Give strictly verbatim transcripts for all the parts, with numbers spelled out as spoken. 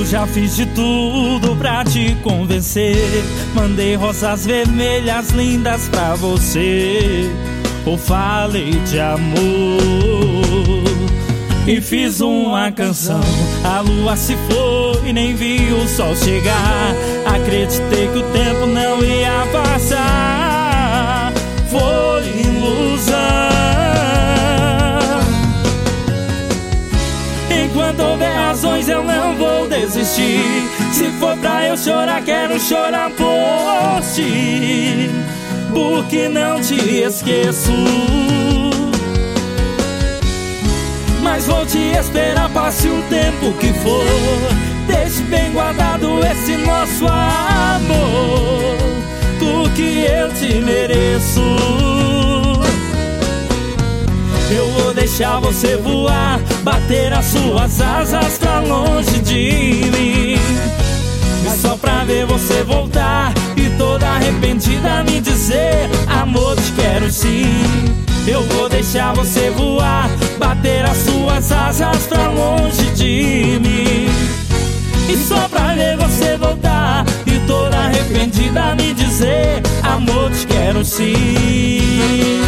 já fiz de tudo pra te convencer. Mandei rosas vermelhas lindas pra você. Ou falei de amor e fiz uma canção. A lua se foi e nem vi o sol chegar. Acreditei que o tempo não ia passar. Foi ilusão. Enquanto houver razões eu não vou desistir. Se for pra eu chorar, quero chorar por ti, porque não te esqueço. Mas vou te esperar, passe o tempo que for. Deixe bem guardado esse nosso amor, porque eu te mereço. Eu vou deixar você voar, bater as suas asas pra longe de mim, só pra ver você voltar e toda arrependida me dizer: amor, te quero sim. Eu vou deixar você voar, bater as suas asas pra longe de mim, e só pra ver você voltar e toda arrependida me dizer: amor, te quero sim.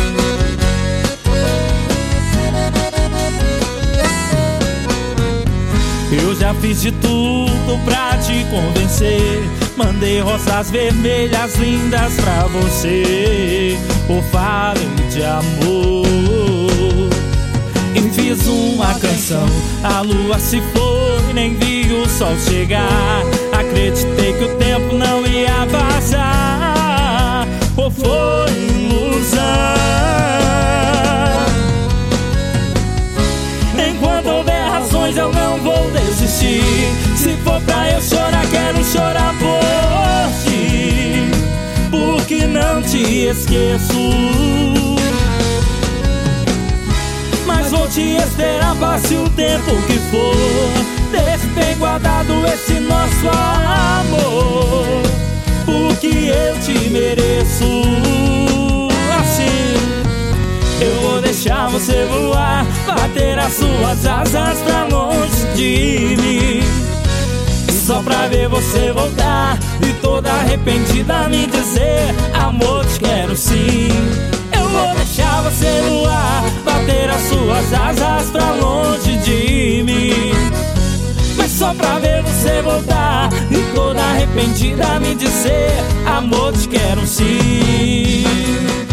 Eu já fiz de tudo pra te convencer. Mandei rosas vermelhas lindas pra você. Ou falei de amor e fiz uma canção. A lua se foi e nem vi o sol chegar. Acreditei que o tempo não ia passar. Ou foi ilusão. Enquanto houver razões eu não vou desistir. Se for pra eu chorar, quero chorar por ti, porque não te esqueço. Mas vou te esperar, passe o tempo que for. Deixe bem guardado esse nosso amor, porque eu te mereço. Assim eu vou deixar você voar, bater as suas asas pra longe de mim, só pra ver você voltar e toda arrependida me dizer: amor, te quero sim. Eu vou deixar você voar, bater as suas asas pra longe de mim, mas só pra ver você voltar e toda arrependida me dizer: amor, te quero sim.